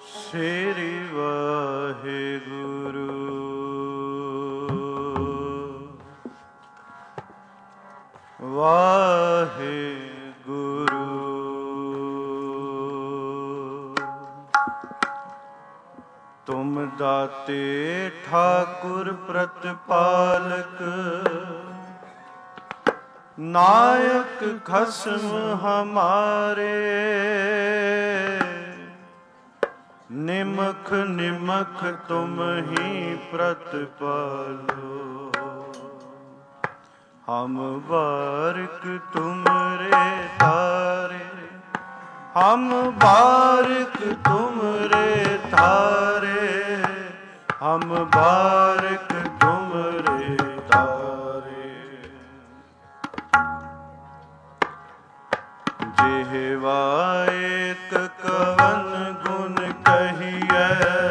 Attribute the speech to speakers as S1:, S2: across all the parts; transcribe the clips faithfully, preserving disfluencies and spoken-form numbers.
S1: श्री वाहिगुरु वाहिगुरु। तुम दाते ठाकुर प्रतिपालक, नायक खस्म हमारे। निमख निमख तुम ही प्रतिपालो, हम बारिक तुमरे तारे। हम बारिक तुमरे तारे, हम बारिक तुमरे तारे। जेहवा एक कवन गुण कहिए,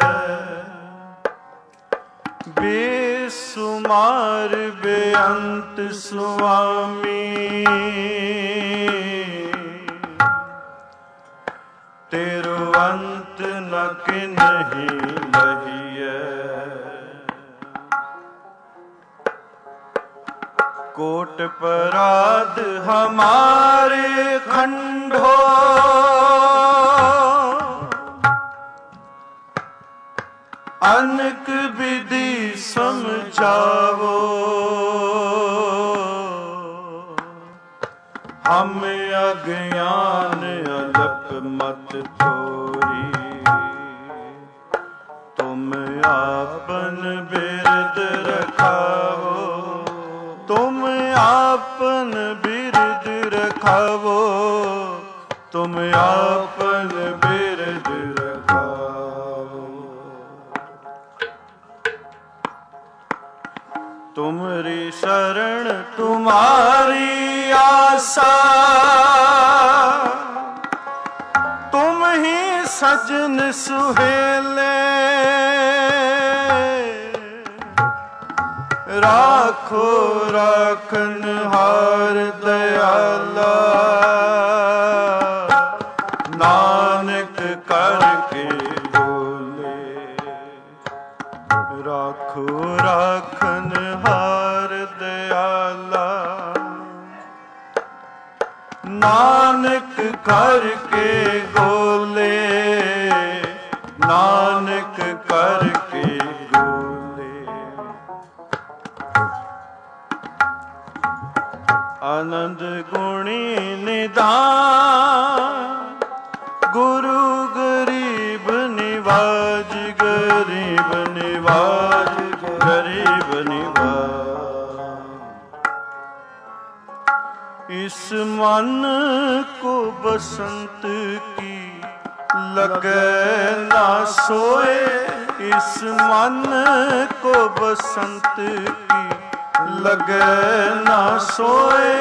S1: बेसुमार बेअंत स्वामी। तेरो अंत न किन्हीं लहिए, कोट पराध हमारे खंडो। अनक विधि समझावो, हम अज्ञान अलक मत थोरी। तुम आपन बिरद रखावो, तुम आपन बिरद रखावो, तुम आपन बिरद रखावो। तुमरी शरण तुम्हारी आशा, तुम ही सजन सुहेले। राखो राखन हार दयाला, नानक करके बोले। राखो राखन हार दयाला, नानक करके गोले। नानक करके गोले। आनंद गुणी निदान, गुरु गरीब निवाज। गरीब निवाज, गरीब निवाज। इस मन को बसंत की लगे ना सोए। इस मन को बसंत की लगे ना सोए।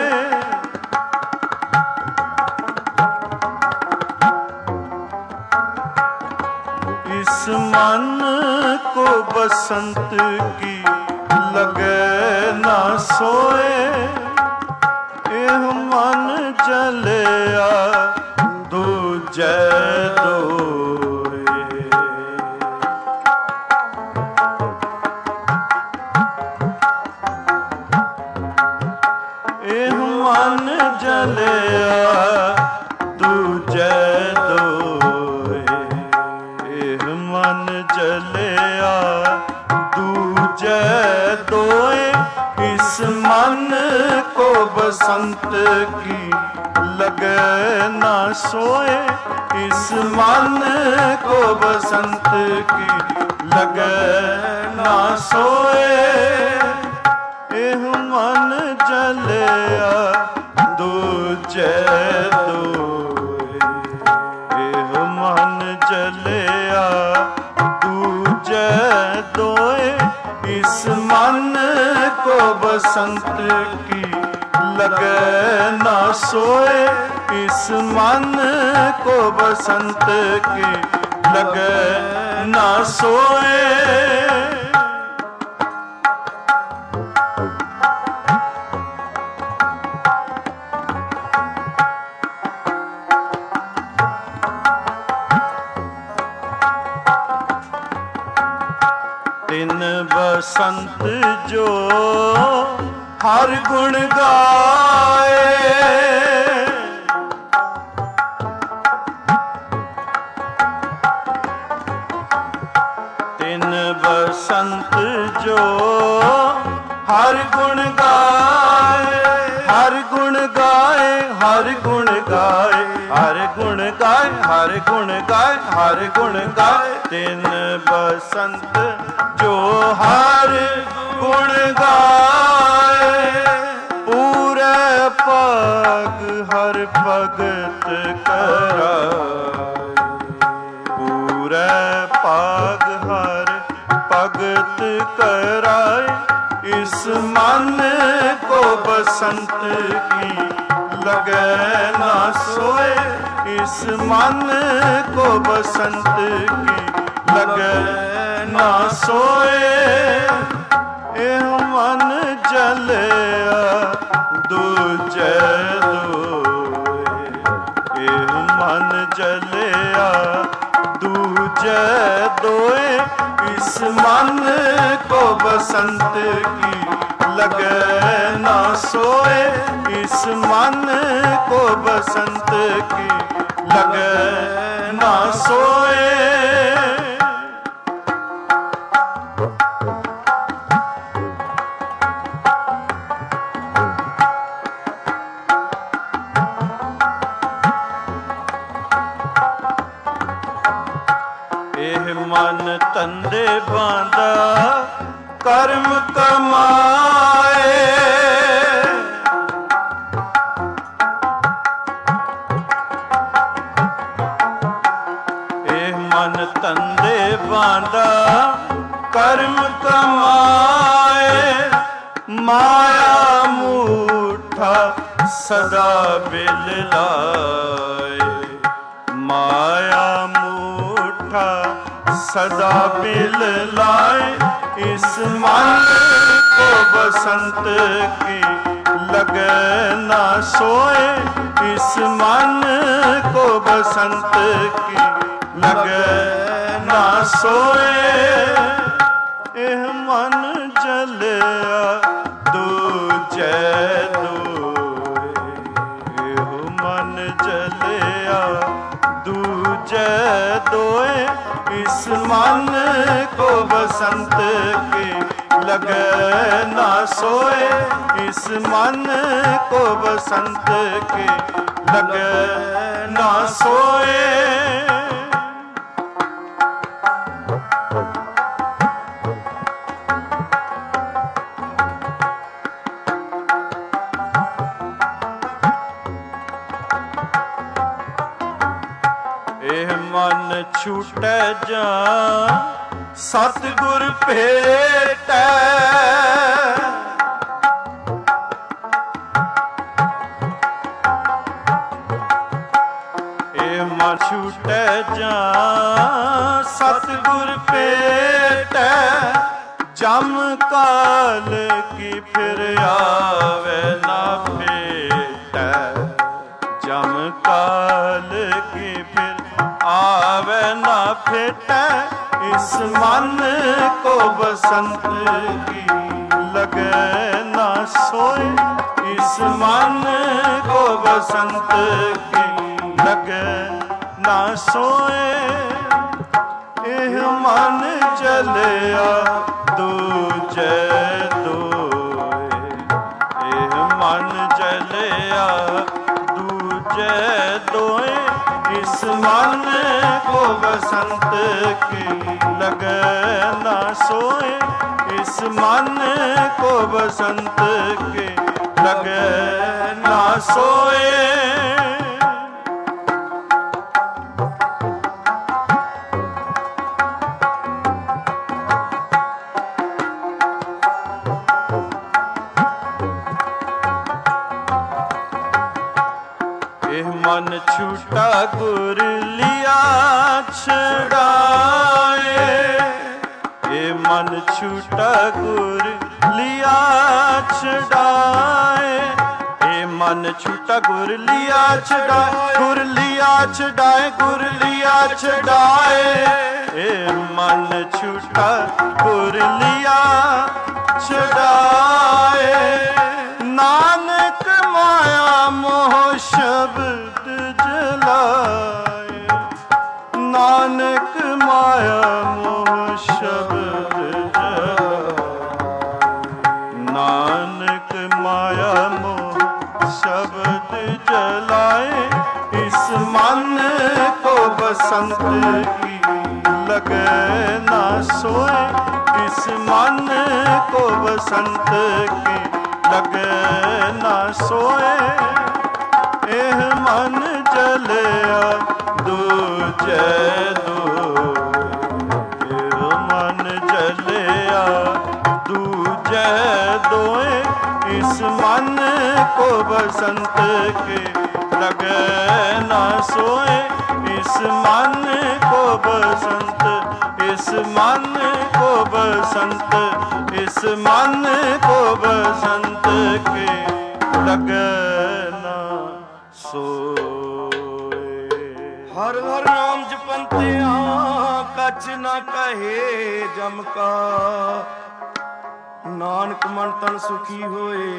S1: इस मन को बसंत की लगे ना सोए। यह मन जलिया दूजे दोए। यह मन जलिया दूजे दोए। यह मन जलिया दूजे दोए। इस मन को बसंत की लगे ना सोए। इस मन को बसंत की लगे ना सोए। यह मन जलिया दूजे दोए। यह मन जलिया दूजे दोए। इस मन को बसंत की लगे ना सोए। इस मन को बसंत की लगे ना सोए। बसंत जो हर गुण गाए, तिन बसंत जो हर गुण गाए, हर गुण गाए, हर गुण गाए, हर गुण गाए, हर गुण गाए, हर गुण गाए, तिन बसंत जो हर गुण गाए। पूरे पग हर भगत कराए, पूरे पग हर भगत कराए, इस मन को बसंत की लगे ना सोए, इस मन को बसंत की लगे ना सोए। एह मन जलिया दूजे दोए, एह मन जलिया दूजे दोए, इस मन को बसंत की लगे ना सोए, इस मन को बसंत की लगे ना सोए। एह मन तंदे बांधा कर्म कमाए, एह मन तंदे बांधा कर्म कमाए, माया मूठा सदा बिल लाए, माया मूठा सदा बिल लाए, इस मन को बसंत की लगे ना सोए, इस मन को बसंत की लगे ना सोए। एह मन जलिया दूजे दोए, एह मन जलिया दूजे दोए, इस मन को बसंत की लगे ना सोए, इस मन को बसंत की लगे ना सोए। एह मन छूटे जा सतगुर भेटै, एह मन छूटे जा सतगुर भेटै, जम काल की फिर आवे ना भेटै, जम काल की फिर आवे ना फेटै, इस मन को बसंत की लगे ना सोए, इस मन को बसंत की लगे ना सोए। एह मन जलिया दूजे दोए, एह मन जलिया दूजे दोए, इस मन को बसंत की लगे ना सोए, इस मन को बसंत की लगे ना सोए। एह मन छूटा गुर लिया छड़ाए, ए मन छूटा गुर लिया छड़ाए, ए मन छूटा गुर लिया छड़ाए, गुर लिया छड़ाए, गुर लिया छड़ाए, ए मन छूटा गुर लिया छुड़ाए। नानक माया मोह शब्द जलाए, नानक माया मोह शब्द जलाए, नानक माया मोह शब्द जलाए। इस मन को बसंत की लगे ना सोए, इस मन को बसंत की लगे ना सोए। एह मन जलिया दूजे दूए, एह मन जलिया दूजे दोए। इस मन को बसंत के लगे ना सोए, इस मन को बसंत, इस मन को बसंत, इस मन को बसंत के लगे ना सोए।
S2: हर हर नाम जपंतिया कछ न कहे जम का, नानक मन तन सुखी होए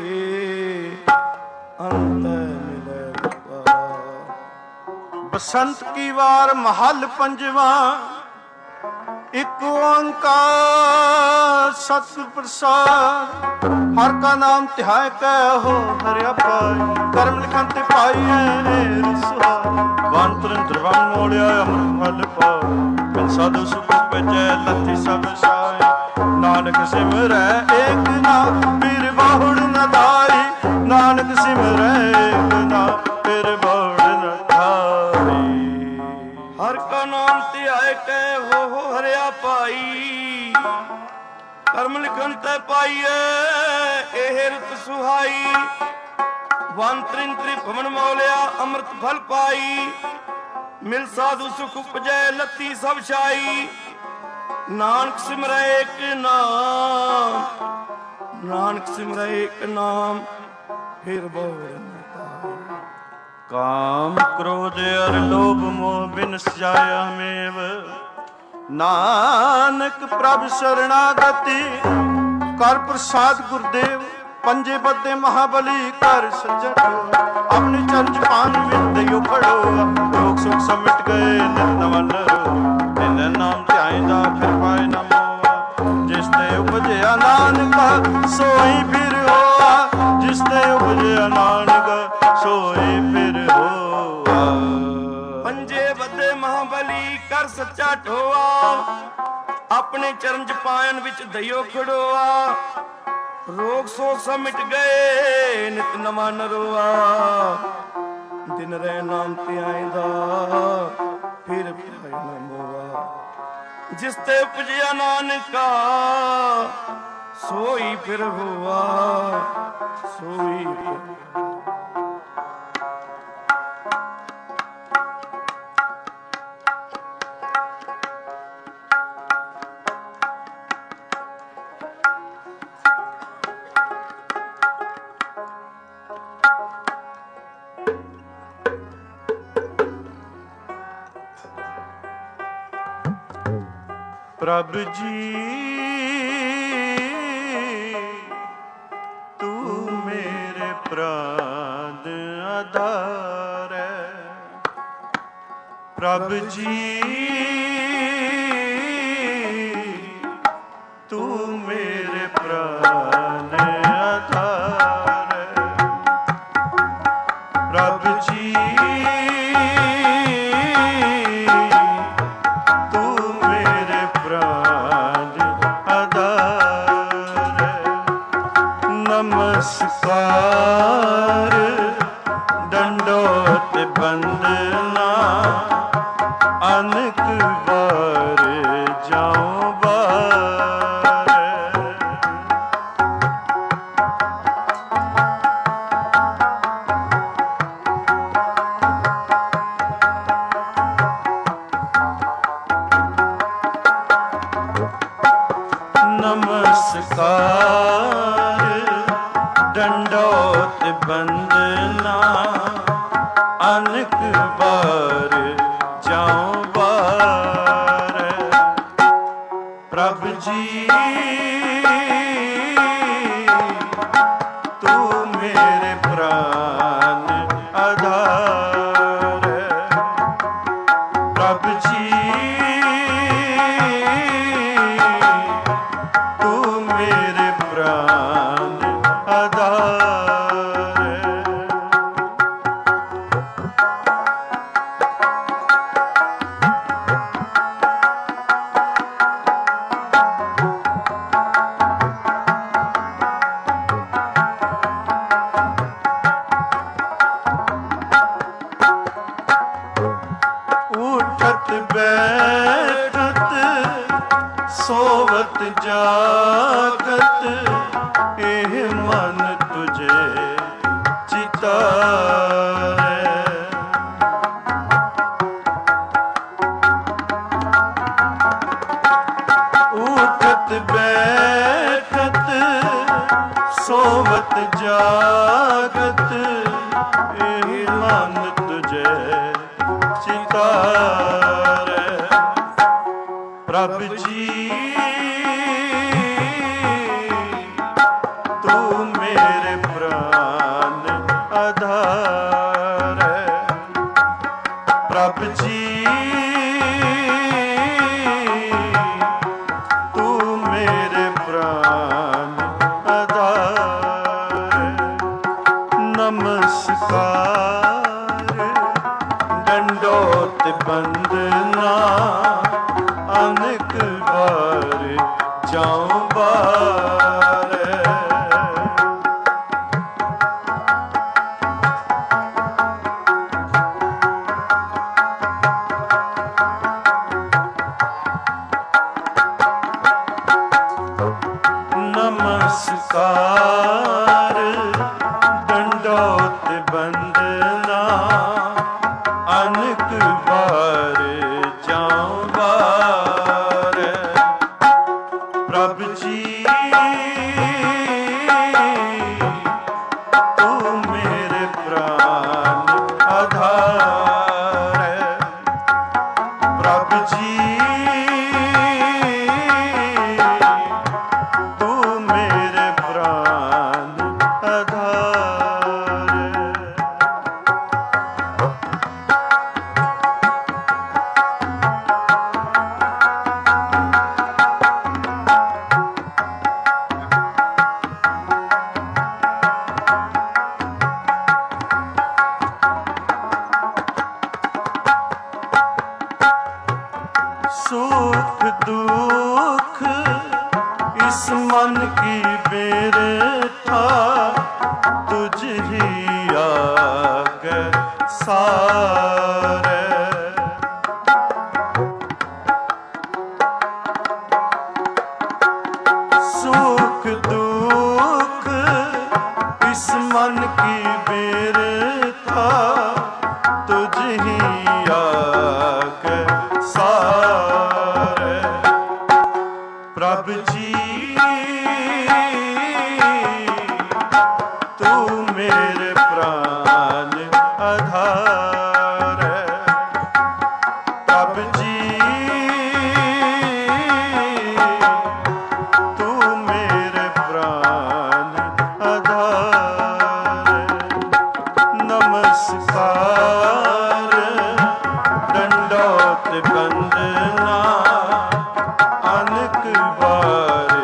S2: अंत मिले रूपा।
S1: बसंत की वार महल पंजवा, एक ओंकार सतगुर प्रसाद। हर का नाम तिहाय कहो हरिया पाई, कर्म लिखन ते पाइए रसवा। वन तुरंत वन मोड़िया अमृत फल पाओ, बिन साधु सुख बचे लथी सब साई। नानक सिमरै एक नाम फिर बहुड़ न धाई, नानक सिमरै एक नाम फिर बहुड़ न धाई।
S2: हर का नाम धियाए कै हो हो हरिया पाई, कर्म लिखन ते पाइए एह रुत सुहाई। वन त्रिन त्रिभुवन मौलिया अमृत फल पाई, मिल साधु सुख उपजै लती सब छाई। नानक सिमरै एक नाम, नानक सिमरै एक नाम फिर बहुड़ न पाई।
S1: काम क्रोध अर लोभ मोह बिन जाय हमेव, नानक प्रभु शरणागति कर प्रसाद गुरुदेव। पंजे बदे महाबली कर सज्जन, अपने चरण पान विद खड़ो। रोग सुख सब मिट गए नित नवन रो, नित नाम ध्याइंदा फिर पाए न मोआ। जिस ते उपजया नानका सोई फिर होआ, जिस ते उपजया नानका सोई फिर होआ।
S2: पंजे बदे महाबली कर सच्चा ठोआ, अपने चरण च पायन विच दइयो खड़ोआ। रोग सोग सब मिट गए नित नवा नरोआ, दिन रह नाम ते आइंदा फिर पाए न मोआ। जिस ते उपजया नानका सोई फिर हुआ, सोई फिर।
S1: प्रभु जी तू मेरे प्राण आधार है। प्रभु जी तू मेरे प्राण आधार है। प्रभु जी नमस्कार दंडोत बंदना, अनक बार जाऊं बार। नमस्कार दंडोत बंदना, अनक बार जाऊं बार। जी तू मेरे प्राण आधार है। प्रभु जी तू मेरे प्राण आधार है। उठत बैठत सोवत जागत एह मन तुझे चितारे। उठत बैठत सोवत जागत एह मन तुझे चितारे। प्रभु जी तू मेरे प्राण आधार है। प्रभु जी तू मेरे प्राण आधार है। नमस्कार दंडोत बंदना अनेक बार जाऊं बार। नमस्कार दंडोत बंदना अनेक बार जाऊं बार। प्रभु जी तू मेरे प्राण आधार है। प्रभु जी तू मेरे प्राण आधार है। सुख दुख इस मन की बेरथा तुझ ही आगे सारे। सुख दुख इस मन की बेरथा तुझ ही आगे सारे। प्रभु जी तू मेरे प्राण आधार है। प्रभु जी तू मेरे प्राण आधार है। नमस्कार दंडोत बंदना अनेक बार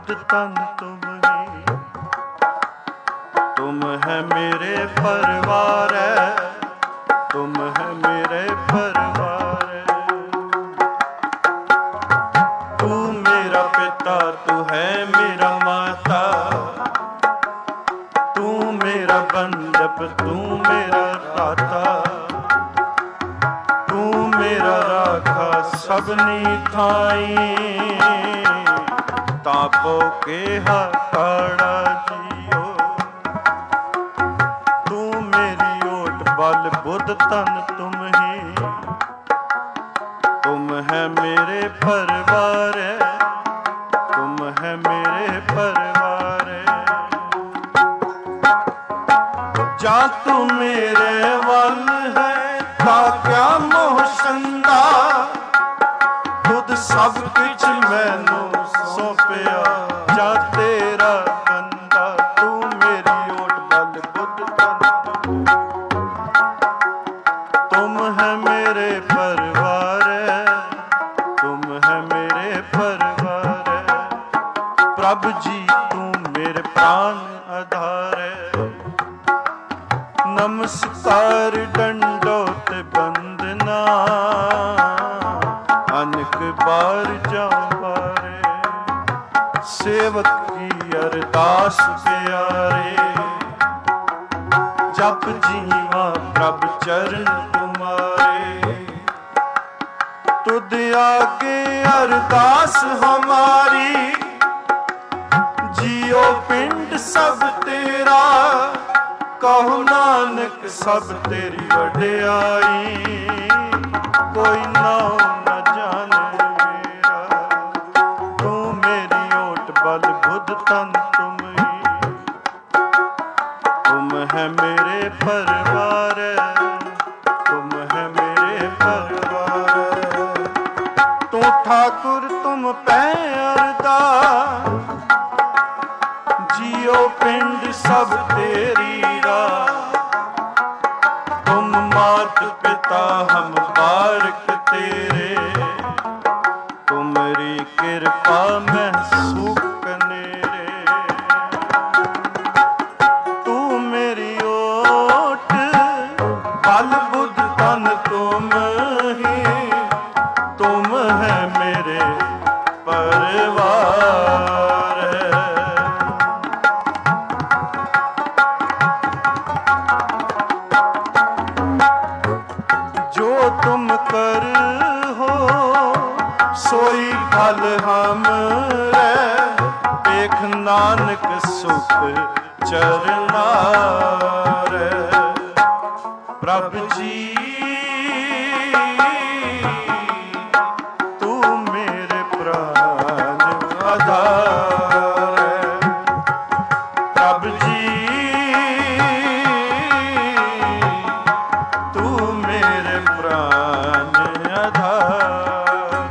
S1: बुद्ध तन तुम ही। तुम है मेरे परिवार है, तुम है मेरे परिवार है। तू मेरा पिता, तू है मेरा माता, तू मेरा बंधप, तू मेरा दाता, तू मेरा राखा सबनी थाई। तापो के हाड़ा जियो, तू मेरी ओट बल बुद्ध तन तुम ही। तुम है मेरे परिवार है, तुम है मेरे परिवार है। जा तू मेरे वल है ता क्या मोह संदा, खुद सब कुछ मैनू सौंपिया जा तेरा बंदा। तू मेरी ओट बल बुद्ध तन तुम है मेरे परिवार है, तुम है मेरे परिवार है। प्रभु जी तू मेरे प्राण आधार है। नमस्कार दंडोत बंदना, अनेक बार जाऊं बारे। सेवक की अरदास प्यारे, जप जीवा प्रभु चरण तुम्हारे। तुद आगे अरदास हमारी, जियो पिंड सब तेरा। कहो नानक सब तेरी वड्याई, कोई नाम न जाने मेरा। तू मेरी ओट बल बुद्ध तन तुम ही। तुम है मेरे परिवार, तुम है मेरे परिवार। तू ठाकुर तुम पैरदा, जियो पिंड सब तेरी। तुम मात पिता हम बारक तेरे, तुमरी कृपा में सुख कनेरे। तू मेरी ओट बल बुद्ध तन तुम ही। तुम है मेरे परिवार। तुम कर हो सोई फल हम रे, देख नानक सुख चरना रे। प्रभु जी तू मेरे प्राण आधार है। प्रभु जी तू मेरे प्राण आधार।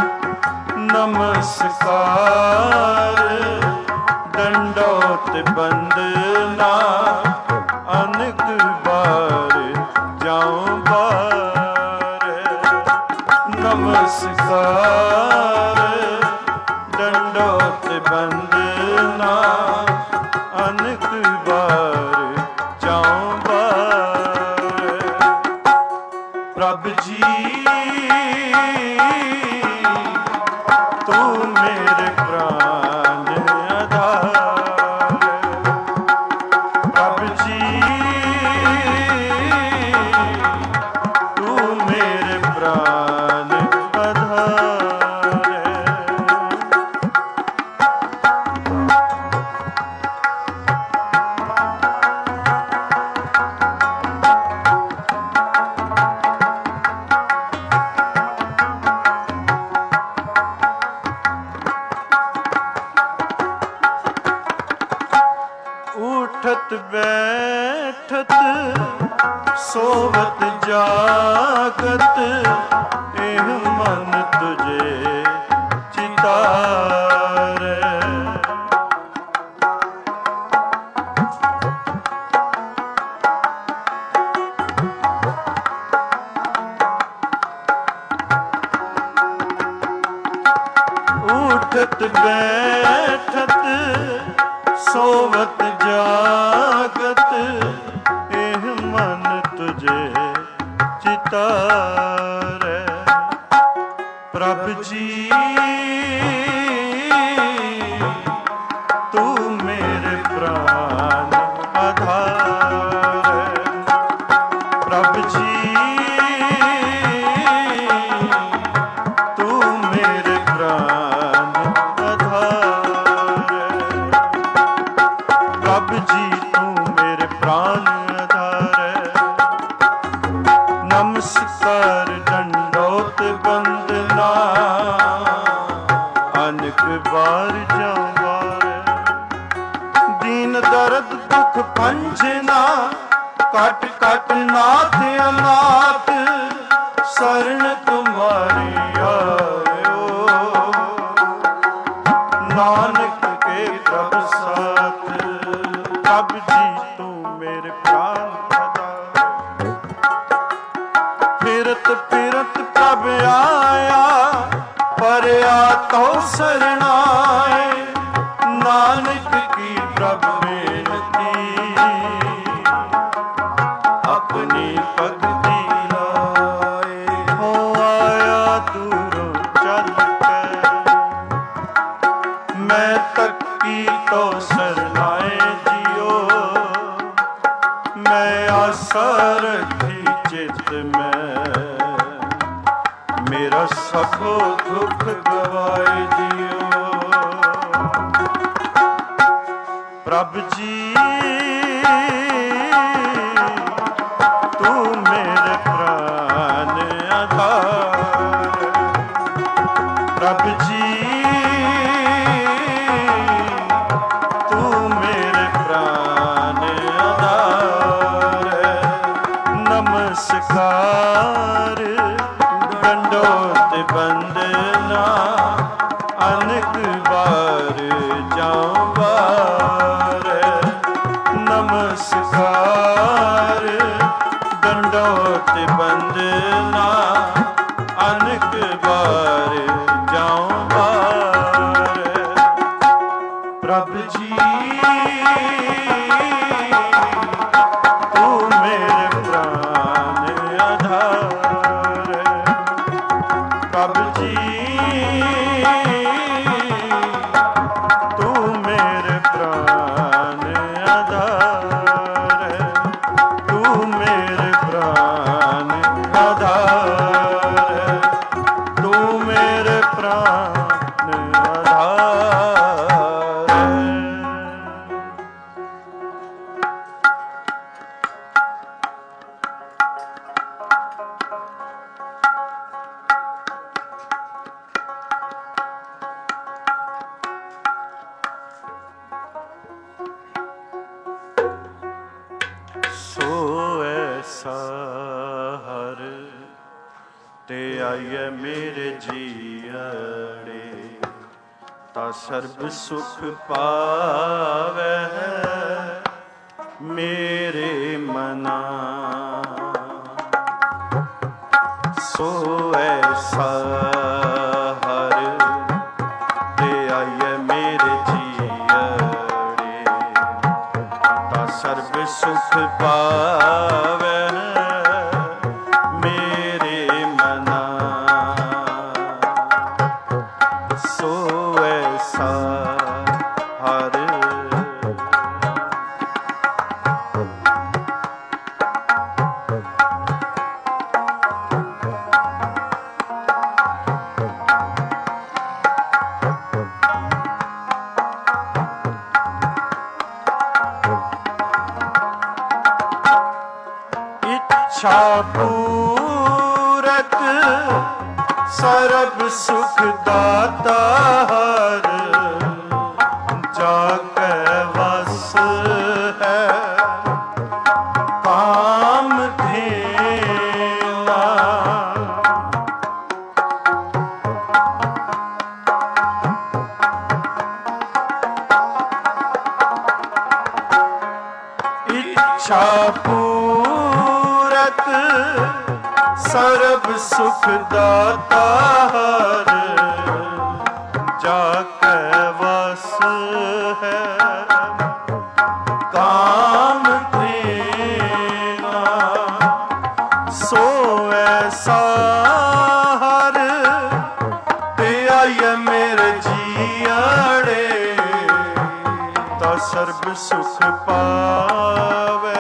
S1: नमस्कार दंडोत बंदना, अनेक बार जाऊं बार। नमस्कार दंडोत बंदना, अनेक बार जाऊं बार। प्रभु जी तू मेरे प्राण आधार। प्रभु जी तू मेरे प्राण आधार। उठत बैठत सोवत जागत एह मन तुझे चितारै। प्रभ जी तू मेरे प्राण आधार है। प्रभ जी तू मेरे प्राण आधार है। प्रभ जी तू मेरे प्राण आधार है। नमस्कार दंडोत बंदना अनेक बार जावार। दीन दर्द दुख पंजना कट कट नाथ अनाथ शरण तुम्हारी आयो। नानक के प्रभ साथ प्रभ जी तू मेरे प्राण आधार। फिरत फिरत प्रभ आया परया तो शरणाए। नानक की प्रभ बेनती अपनी भगति लाए। हो आया दूरों चल कर मैं तकी तो शरणाए जियो। मैं आशा रखी चित में मेरा सखो दुख गवाए जियो। प्रभ जी तू मेरे प्राण आधार। प्रभ जी तू मेरे प्राण आधार। नमस्कार दंडोत बंदना अनेक बार जाऊं बार। नमस्कार दंडोत बंदना अनेक बार जाऊं बार। प्रभ जी तू मेरे प्राण आधार। प्रभ जी तू मेरे प्राण आधार। तू मेरे प्राण आधार। तू मेरे प्राण आधार। सो ऐसा हर ते आइए मेरे जीअड़े। ता सर्ब सुख पावै मेरे मना। सो ऐसा हर ते आइए मेरे जीअड़े। ता सर्ब सुख पावै मेरे मना। सो ऐसा हर इच्छा पूरक सर्ब सुख दाता हर। जाके वस है काम धेला। इच्छा पूरक सर्ब सुख दाता हर। जाग ਆਈਏ ਮੇਰੇ ਜੀਆੜੇ ਤਾ ਸਰਬ ਸੁਖ ਪਾਵੇ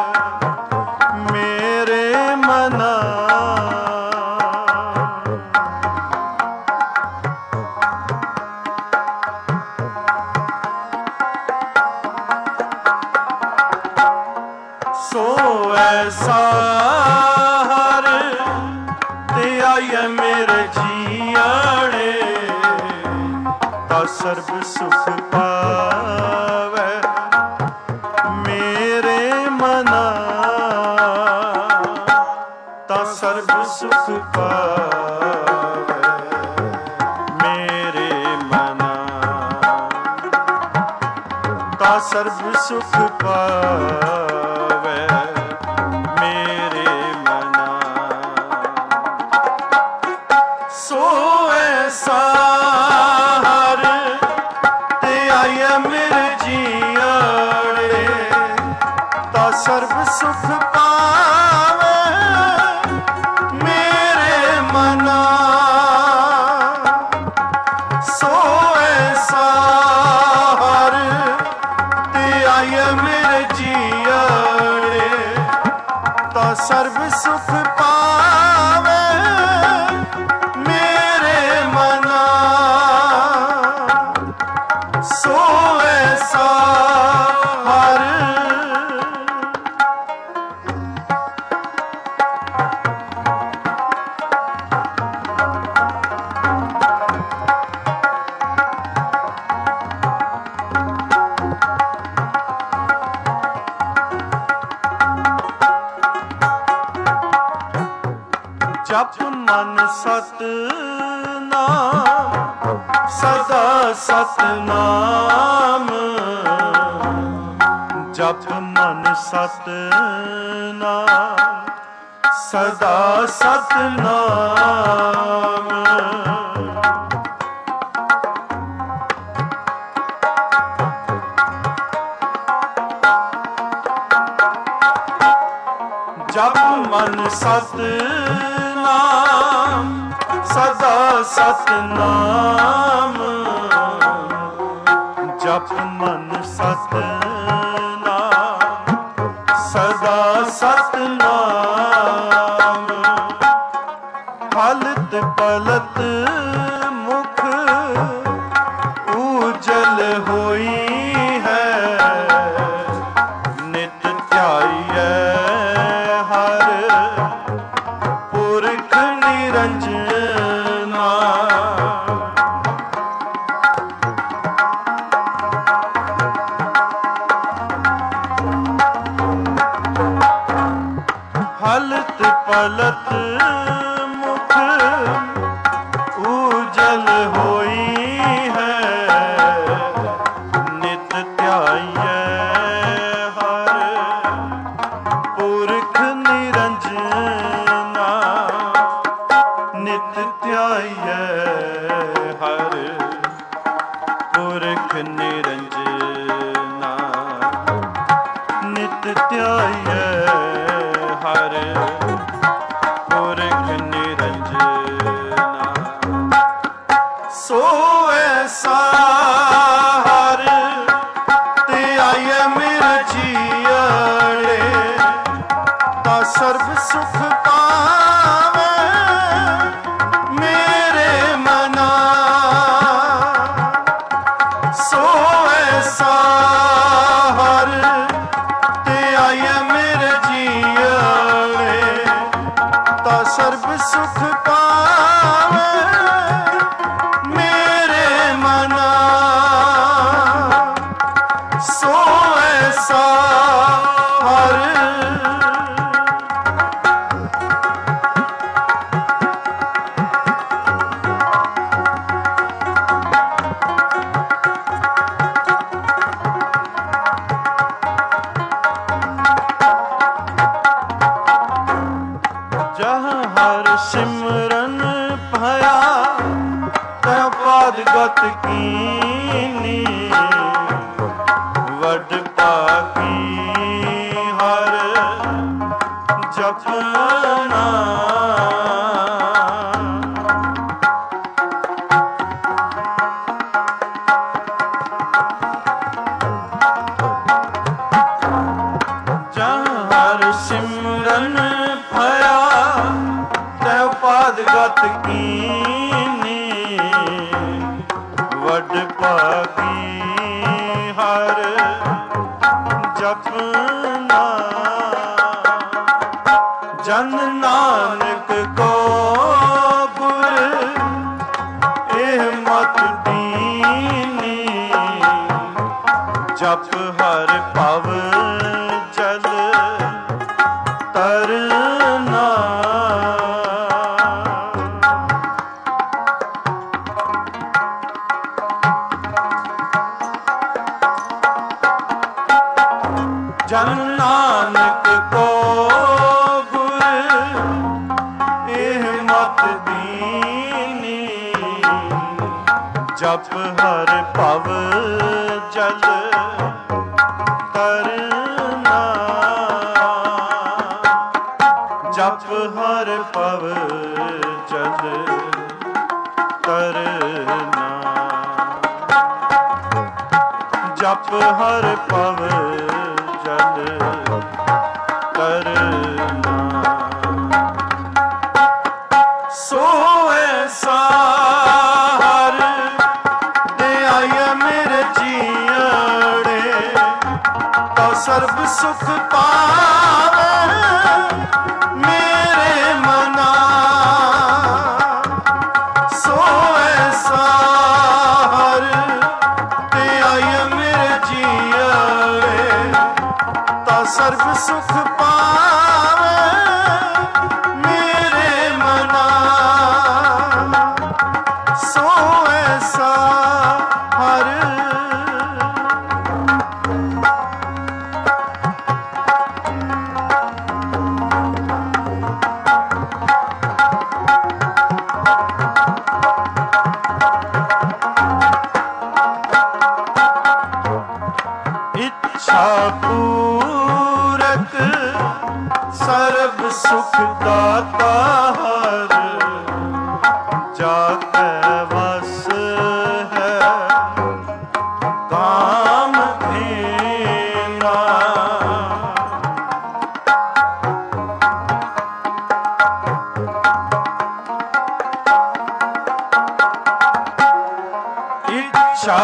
S1: ਮੇਰੇ ਮਨਾ। ਸੋ ਐਸਾ ਹਰ ਤੇ ਆਈਏ ਮੇਰੇ ਜੀਆੜੇ ਤਾ ਸਰਬ ਸੁਖ ਪਾਵੇ ਮੇਰੇ ਮਨਾ। ਤਾ ਸਰਬ ਸੁਖ ਪਾਵੇ ਮੇਰੇ ਮਨਾ। ਤਾ ਸਰਬ ਸੁਖ ਪਾਵੇ ਮੇਰੇ ਮਨਾ। ਸੋ ਐਸਾ ਹਰ ਤੇ ਆਈਏ ਮੇਰੇ ਜੀਆੜੇ ਤਾ ਸਰਬ ਸੁਖ ਪਾਵੇ ਮੇਰੇ ਮਨਾ। ਸੋ ਐਸਾ ਹਰ ਤੇ ਆਈਏ ਮੇਰੇ ਜੀਆੜੇ ਤਾ ਸਰਬ ਸੁਖ ਪਾਵੇ ਮੇਰੇ ਮਨਾ। ਸੋ ਐਸਾ ਹਰ ਜਪ ਮਨ ਸਤਿਨਾਮ ਸਦਾ ਸਤਿਨਾਮ। ਜਪ ਮਨ ਸਤਿਨਾਮ ਸਦਾ ਸਤਿਨਾਮ। ਜਪ ਮਨ ਸਤਿਨਾਮ ਸਦਾ ਸਤਿਨਾਮ। ਜਪ ਮਨ ਸਤਿਨਾਮ ਸਦਾ ਸਤਿਨਾਮ। ਹਲਤ ਪਲਤ ਮੁਖ ਉਜਲ ਹੋਈ ਹੈ ਨਿਤ ਧਿਆਈਐ ਹਰ ਪੁਰਖ ਨਿਰੰਜਨਾ। ਹਲਤ ਪਲਤ ਮੁਖ ਉਜਲ ਹੋਈ ਹੈ ਨਿਤ ਧਿਆਈਐ ਹਰ ਪੁਰਖ ਨਿਰੰਜਨਾ। ਨਿਤ ਧਿਆਈਐ ਹਰ ਪੁਰਖ ਨਿਰੰਜਨਾ। ਨਿਤ ਧਿਆਈਐ ਹਰ ਪੁਰਖ ਨਿਰੰਜਨਾ। ਸੋ ਐਸਾ ਹਰ ਤੇ ਆਈਏ ਮੇਰੇ ਜੀਆੜੇ ਤਾ ਸਰਬ ਸੁਖ ਪਾਵੇ ਮੇਰੇ ਮਨਾ। ਸੋ ਐਸਾ ਹਰ ਤੇ ਆਈਏ ਮੇਰੇ ਜੀਆੜੇ ਤਾ ਸਰਬ ਸੁਖ ਪਾਵੇ ਮੇਰੇ ਮਨਾ। ਸੋ ਐਸਾ ਹਰ ਜਹਾਂ ਹਰ ਸਿਮਰਨ ਭਇਆ ਤੈ ਪਾਦ ਗਤ ਕੀਨੀ। ਵਡ ਪਾਕੀ ਹਰ ਜਪਨਾ। ਭਾਗੀ ਹਰ ਜਪਨਾ। ਜਨ ਨਾਨਕ ਕੋ ਗੁਰ ਇਹ ਮਤ ਦੀਨੀ, ਜਪ ਹਰ ਭਵ ਜਲ ਤਰਨਾ। ਜਨ ਨਾਨਕ ਕੋ ਗੁਰ ਇਹ ਮਤ ਦੀਨੀ, ਜਪ ਹਰ ਭਵ ਜਲ ਤਰਨਾ। ਜਪ ਹਰ ਭਵ ਜਲ ਤਰਨਾ। ਜਪ ਹਰ ਭਵ ਜਲ ਤਰਨਾ। ਸੋ ਐਸਾ ਹਰ ਦਿਆਇ ਮੇਰੇ ਜੀਅੜੇ, ਤਾ ਸਰਬ ਸੁਖ ਪਾਵੇ ਮੇਰੇ ਮਨਾ। ਸੋ ਐਸਾ ਹਰ ਦਿਆਇ ਮੇਰੇ ਜੀਅੜੇ, ਤਾ ਸਰਬ ਸੁਖ ਪਾਵੇ ਮੇਰੇ ਮਨਾ। ਸੋ ਐਸਾ ਹਰ ਇੱਛਾ ਪੂਰਕ ਸਰਬ ਸੁਖ ਦਾਤਾ ਹਰ, ਜਾ ਕੈ ਵਸ ਹੈ ਕਾਮ ਧੀਨਾ। ਇੱਛਾ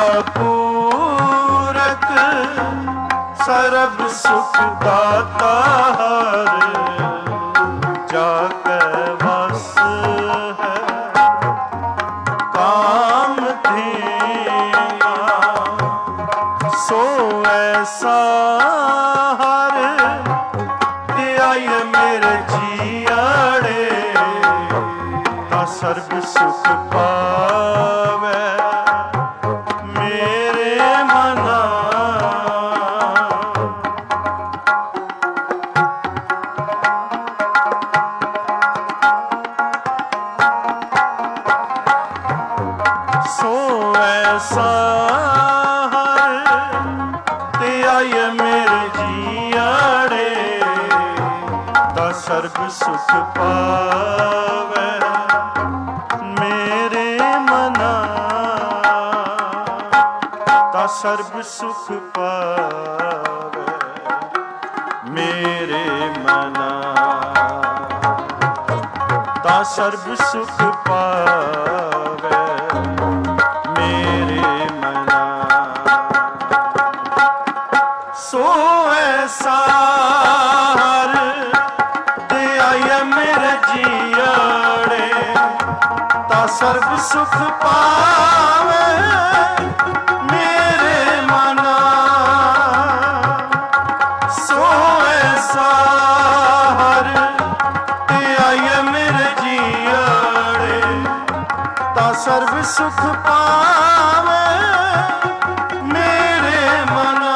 S1: ਪੂਰਕ ਸਰਬ ਸੁਖ ਦਾਤਾ ਹਰ, ਜਾ ਕੈ ਵਸ ਹੈ ਕਾਮ ਧੀਨਾ। ਸੋ ਐਸਾ ਹਰ ਧਿਆਇ ਮੇਰੇ ਜੀਅੜੇ, ਤਾ ਸਰਬ ਸੁਖ ਪਾਵੇ ਮੇਰੇ ਮਨਾ। ਸੋ ਐਸਾ ਹਰ ਧਿਆਇ ਮੇਰੇ ਜੀਅੜੇ, ਤਾ ਸਰਬ ਸੁਖ ਪਾਵੇ ਮੇਰੇ ਮਨਾ। ਤਾ ਸਰਬ ਸੁਖ ਪਾਵੇ ਮੇਰੇ ਮਨਾ। ਤਾ ਸਰਬ ਸੁਖ ਪਾਵੇ ਮੇਰੇ ਮਨਾ। ਸੋ ਐਸਾ ਹਰ ਦਿਆਇ ਮੇਰੇ ਜੀਅੜੇ, ਤਾ ਸਰਬ ਸੁਖ ਪਾਵੇ ਮੇਰੇ ਮਨਾ। ਸੋ ਐਸਾ ਹਰ ਧਿਆਇ ਮੇਰੇ ਜੀਅੜੇ, ਤਾ ਸਰਬ ਸੁਖ ਪਾਵੇ ਮੇਰੇ ਮਨਾ।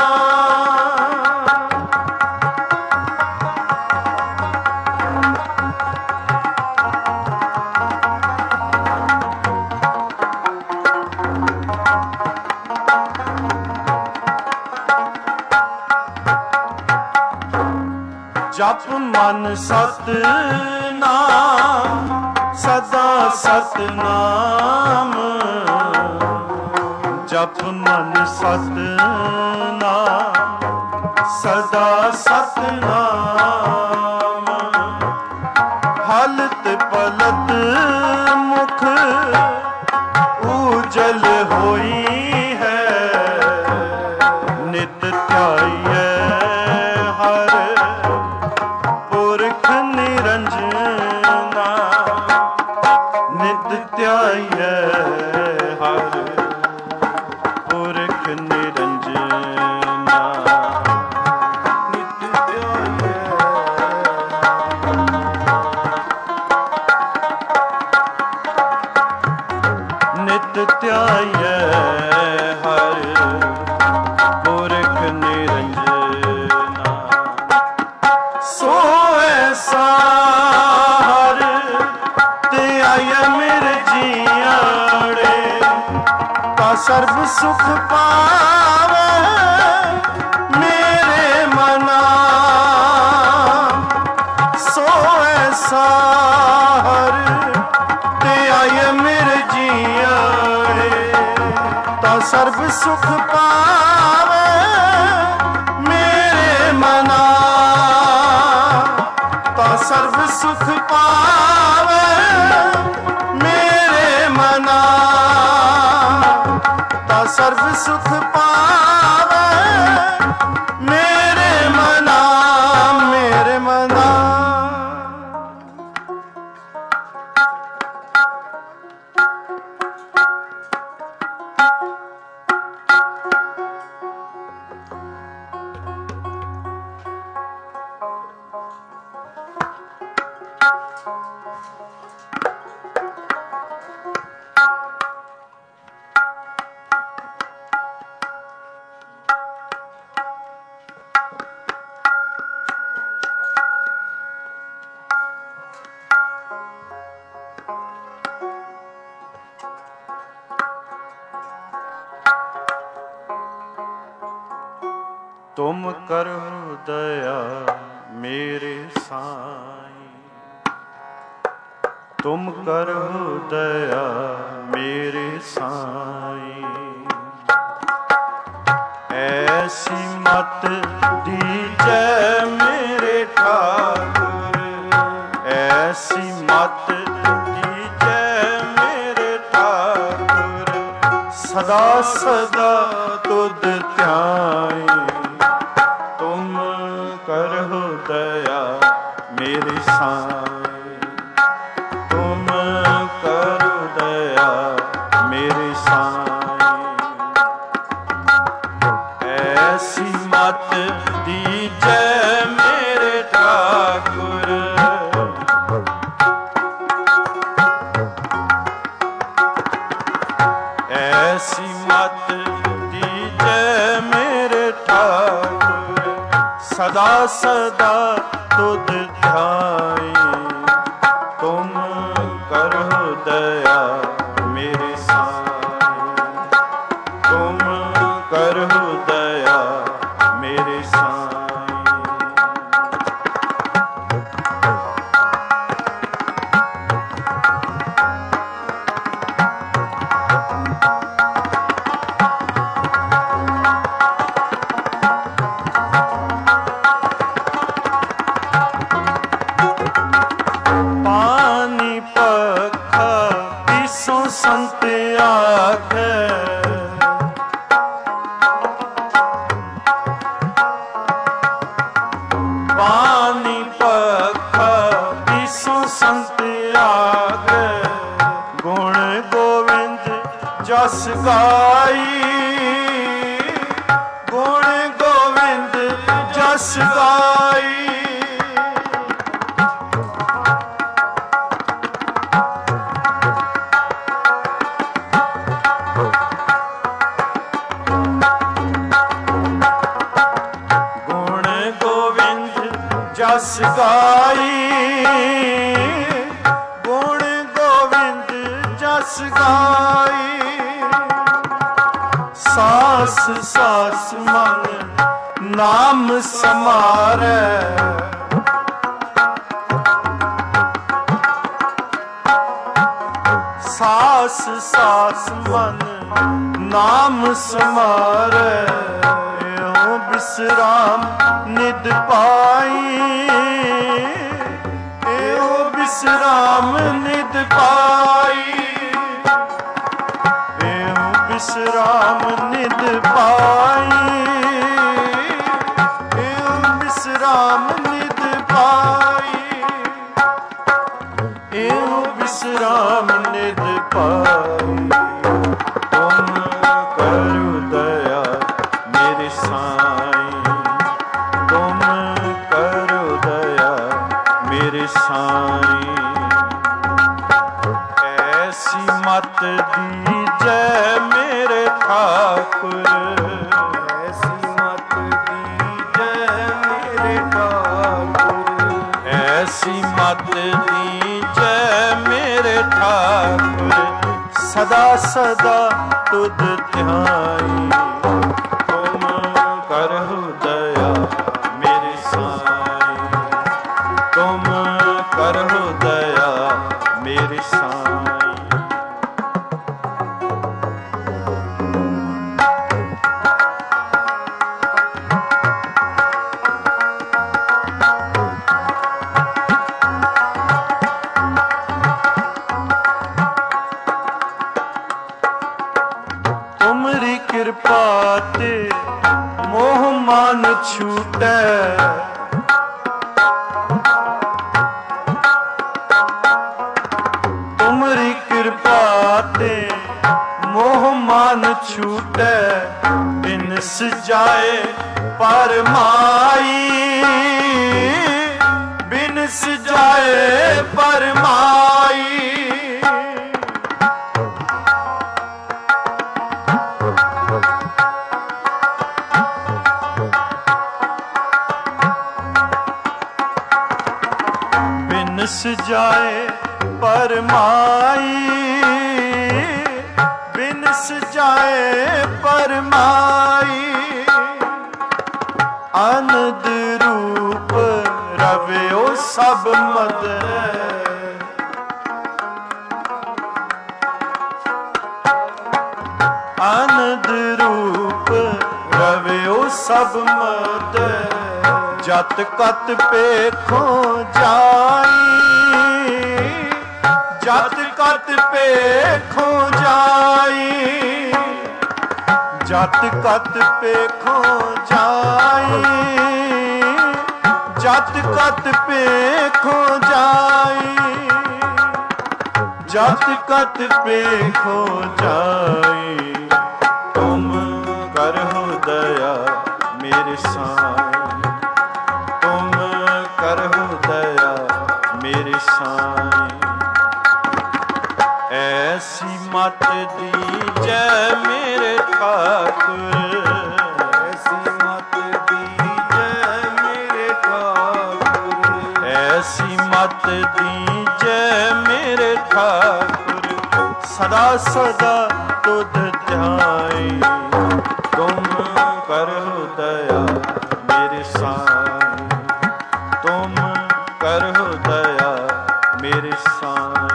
S1: ਜਪ ਮਨ ਸਤਿਨਾਮ ਸਦਾ ਸਤਿਨਾਮ। ਜਪ ਮਨ ਸਤਿਨਾਮ ਸਦਾ ਸਤਿਨਾਮ। ਹਲਤ ਪਲਤ ਮੁਖ ਉਜਲ ਹੋਈ ਨਿਤ ਧਿਆਈਐ ਹਰ ਪੁਰਖ ਨਿਰੰਜਨਾ। ਸੋ ਐਸਾ ਹਰ ਧਿਆਈਐ ਮੇਰੇ ਜੀਆੜੇ, ਤਾ ਸਰਬ ਸੁਖ ਪਾਵੈ ਮੇਰੇ ਮਨਾ। ਸੋ ਐਸਾ ਹਰ ਧਿਆਈਐ ਮੇਰੇ ਜੀਆੜੇ, ਤਾ ਸਰਬ ਸੁਖ ਪਾਵੈ ਮੇਰੇ ਮਨਾ। ਤਾ ਸਰਬ ਸੁਖ ਪਾਵੈ ਮੇਰੇ ਮਨਾ। ਤਾ ਸਰਬ ਸੁਖ ਪਾਵੈ ਮੇਰੇ ਮਨਾ, ਮੇਰੇ ਮਨਾ। ਤੁਮ ਕਰਹੁ ਦਇਆ ਮੇਰੇ ਸਾਈਂ, ਤੁਮ ਕਰਹੁ ਦਇਆ ਮੇਰੇ ਸਾਈਂ। ਐਸੀ ਮਤ ਦੀਜੈ ਮੇਰੇ ਠਾकुर, ਐਸੀ ਮਤ ਦੀਜੈ ਮੇਰੇ ਠਾकुर। ਸਦਾ ਸਦਾ ਤੁਧ ਧਿਆਈ, ਤੁਮ ਕਰਹੁ ਦਇਆ ਮੇਰੇ ਸਾਈਂ। ਤੁਮ ਕਰਹੁ ਦਇਆ ਮੇਰੇ ਸਾਈਂ। ਐਸੀ ਮਤ ਦੀਜੈ ਮੇਰੇ ਠਾकुर, ਐਸੀ ਮਤ ਦੀਜੈ ਮੇਰੇ ਠਾकुर। ਸਦਾ ਸਦਾ ਤੁਧ ਧਿਆਈ, ਤੁਮ ਕਰਹੁ ਦਇਆ ਮੇਰੇ ਸਾਈਂ। ਤੁਮ ਕਰਹੁ ਦਇਆ ਮੇਰੇ ਸਾਈਂ। ਪਾਨੀ ਪੱਖਾ ਪੀਸੋ ਸੰਤ ਆਖੈ, ਪਾਨੀ ਪੱਖਾ ਪੀਸੋ ਸੰਤ ਆਖੈ। ਗੁਣ ਗੋਵਿੰਦ ਜਸ ਗਾਈ, ਗੁਣ ਗੋਵਿੰਦ ਜਸ ਗਾਈ। ਗੁਣ ਗੋਵਿੰਦ ਜਸ ਗਾਈ, ਗੁਣ ਗੋਵਿੰਦ ਜਸ ਗਾਈ। ਸਾਸ ਸਾਸ ਮਨ ਨਾਮ ਸਮਾਰੈ, ਸਾਸ ਸਾਸ ਮਨ ਨਾਮ ਸਮਾਰੈ। ਇਹੋ ਬਿਸਰਾਮ ਨਿਦ ਪਾਈ, ਇਹੋ ਬਿਸਰਾਮ ਨਿਦ ਪਾਈ। ਇਹੋ ਬਿਸਰਾਮ ਨਿਦ ਪਾਈ, ਇਹੋ ਬਿਸਰਾਮ ਨਿਦ ਪਾਈ। ਇਹੋ ਬਿਸਰਾਮ ਨਿਦ ਪਾਈ। ਤੁਮ ਕਰਹੁ ਦਇਆ ਮੇਰੇ ਸਾਈਂ, ਤੁਮ ਕਰਹੁ ਦਇਆ ਮੇਰੇ ਸਾਈਂ। ਐਸੀ ਮਤ दीजै मेरे ठाकुर,
S2: ऐसी मत दीजै मेरे ठाकुर,
S1: ऐसी मत दीजै मेरे ठाकुर, सदा सदा तुध ध्याई, तुम करहु दया मेरे साईं, तुम करहु दया मेरे साईं। तुमरी कृपा ते मोह मान छूटै, तुमरी कृपा ते मोह मान छूटै, बिनस जाए परमाई, बिनस जाए परमाई। बिनस जाए परमाई, बिनस जाए परमाई, अनद रूप रव्यो सब मद, अनद रूप रव्यो सब मद, जत कत पेखो जाई, जत कत पेखो जाई, जत कत पेखो जाई, जत कत पेखो जाई, जत कत पेखो जाई, तुम करहु दया मेरे साईं, तुम करहु दया मेरे साईं। ऐसी मत दीजै मेरे ठाकुर,
S2: ऐसी मत दीजै मेरे ठाकुर,
S1: ऐसी मत दीजै मेरे ठाकुर, सदा सदा तुध ध्याई, तुम करहु दया मेरे साईं, तुम करहु दया मेरे साईं।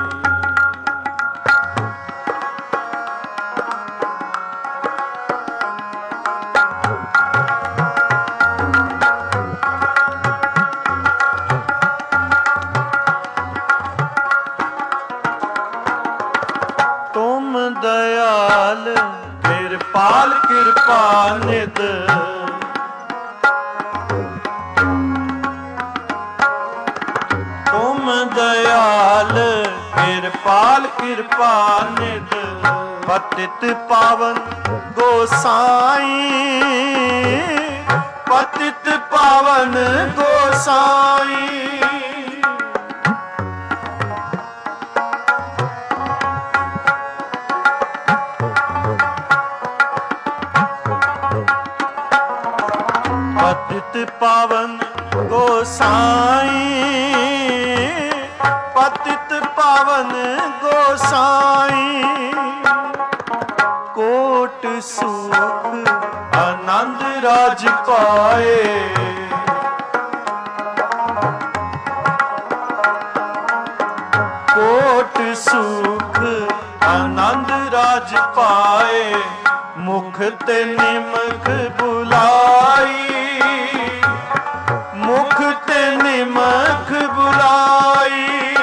S1: तुम दयाल कृपाल कृपा निध, तुम दयाल कृपाल कृपा निध, पतित पावन गोसाई, पतित पावन गोसाई। पतित पावन गोसाई, पतित पावन गोसाई, कोट सुख आनंद राज पाए, कोट सुख आनंद राज पाए, मुख ते निमख बुलाई, मुख ते निमख बुलाई।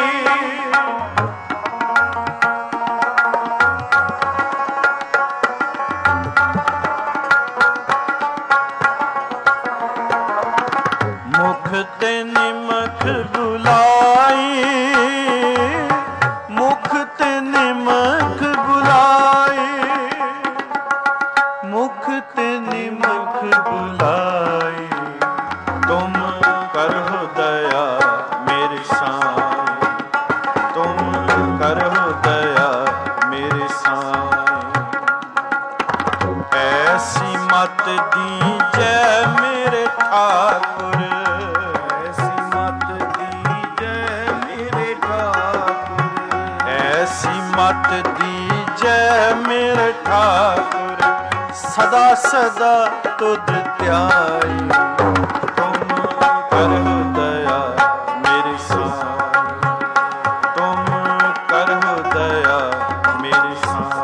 S1: मुख ते निमख बुलाई, मुख ते निमख बुलाई, मुख ते निमख बुलाई। मत दीजै मेरे ठाकुर,
S2: ऐसी मत दीजै मेरे ठाकुर,
S1: ऐसी मत दीजै मेरे ठाकुर। सदा सदा तुध ध्याई, तुम करहु दया मेरी साई, तुम करहु दया मेरी साई।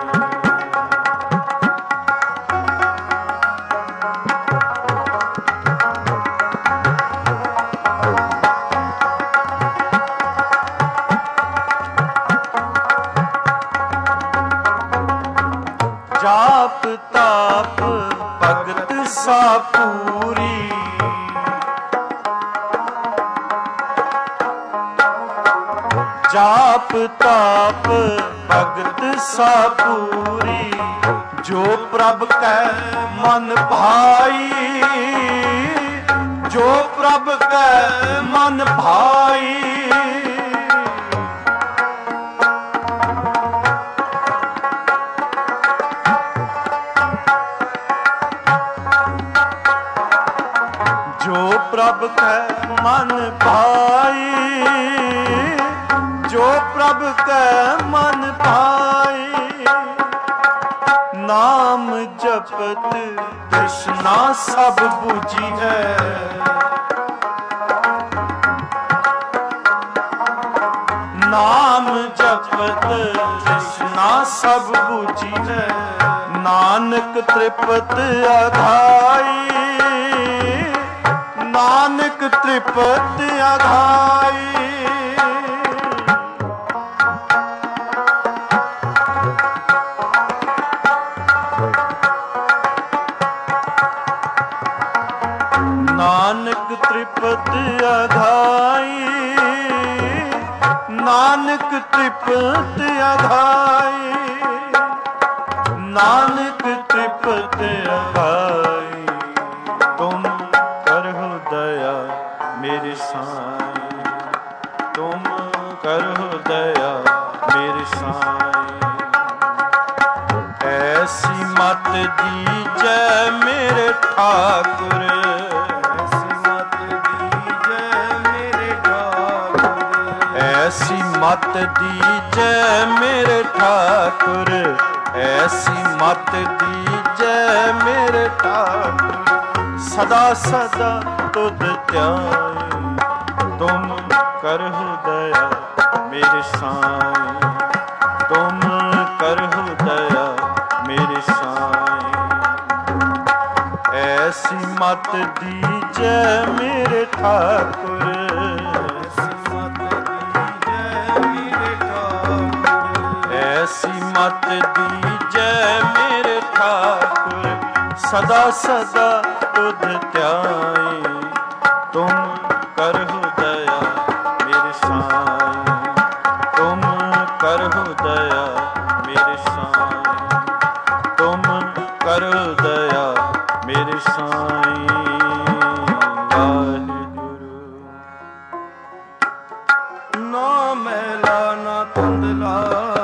S1: जाप ताप भगत सा पूरी, जाप ताप भगत सा पूरी। जो प्रभ कै मन भाई, जो प्रभ कै मन भाई। जो प्रभ कै मन भाई, जो प्रभ कै मन भाई। नाम जपत तृष्णा सब बुझी है, नाम जपत तृष्णा सब बुझी है। नानक तृपत अघाई, नानक तृपत अघाई। नानक तृपत अघाई, नानक तृपत अघाई, नानक तृपत अघाई। तुम करहु दया मेरी साई, तुम करहु दया मेरी साई। ऐसी मत दीजै मेरे ठाकुर,
S2: ऐसी मत दीजै मेरे ठाकुर,
S1: ऐसी मत दीजै मेरे ठाकुर, ऐसी मत दीजै मेरे ठाकुर। सदा सदा तुध ध्याई, तुम करहु दया मेरे साई, तुम करहु दया मेरे साई। ऐसी मत दीजै मेरे ठाकुर,
S2: ऐसी मत दीजै मेरे ठाकुर,
S1: ऐसी मत दीजै मेरे ठाकुर। सदा सदा तुध ध्याई, तुम करहु दया मेरे साई, तुम करहु दया मेरे साई, तुम करहु दया मेरे साई। वाहिगुरु।
S2: ना मैला ना धुंधला,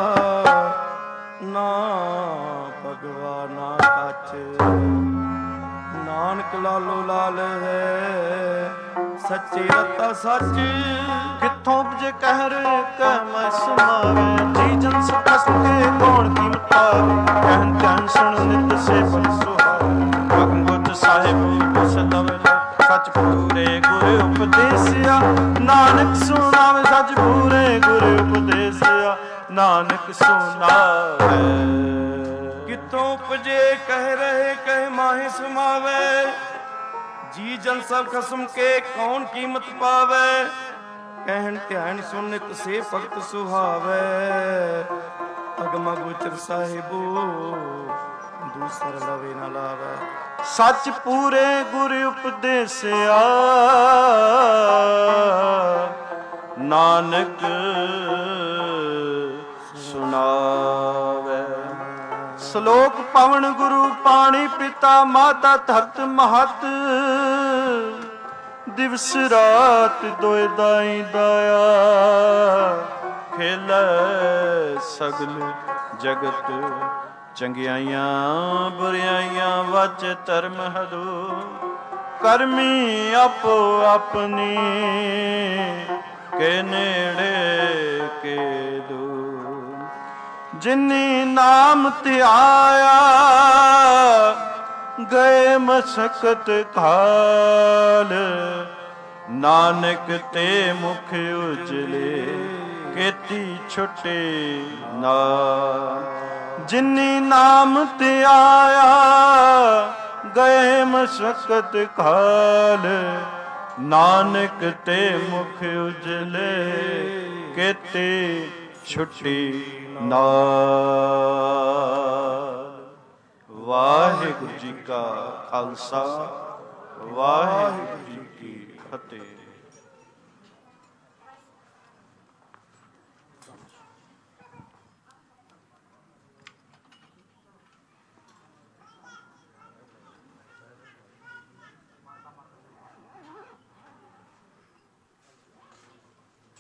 S2: ना भगवा ना काछ। नानक लालो लाल है, सच्चे रता सच।
S1: किथों उपजे कहर कह मैं सुनावे, जी जन सब कसम के कौन की मतावे। कहन ध्यान सुन नित से बन सुहावे, भगवत साहिब सदव सच पूरे गुरु उपदेसिया। नानक सुनावे सच पूरे गुरु उपदेसिया, नानक सुनावे।
S2: कितों उपजे कह रहे कह माहे सुमावे, जी जन सब खसम के कौन कीमत पावे। कहन ध्यान सुन नित से भगत सुहावे, अगमा गोचर साहिबो दूसर लवे न लावे।
S1: सच पूरे गुरु उपदेसिया, नानक सुनावे। श्लोक पवन गुरु पाणी पिता माता धरत महत। दिवस रात दोए दाई दाया, खेल सगल जगत ਚੰਗਿਆਈਆਂ ਬੁਰਿਆਈਆਂ ਵਚ ਧਰਮ ਹਦੂ, ਕਰਮੀ ਆਪੋ ਆਪਣੀ ਕੇ ਨੇੜੇ ਕੇ ਦੂਰ। ਜਿਨੀ ਨਾਮ ਧਿਆਇਆ ਗਏ ਮਸਕਤ ਕਾਲ, ਨਾਨਕ ਤੇ ਮੁਖ ਉਜਲੇ ਕੀਤੀ ਛੁਟੇ ਨਾਲ। ਜਿਨੀ ਨਾਮ ਧਿਆਇਆ ਗਏ ਮਸਕਤ ਕਾਲ, ਨਾਨਕ ਤੇ ਮੁਖ ਉਜਲੇ ਕੀਤੀ ਛੁਟੀ ਨਾਲ। ਵਾਹਿਗੁਰੂ ਜੀ ਕਾ ਖਾਲਸਾ, ਵਾਹਿਗੁਰੂ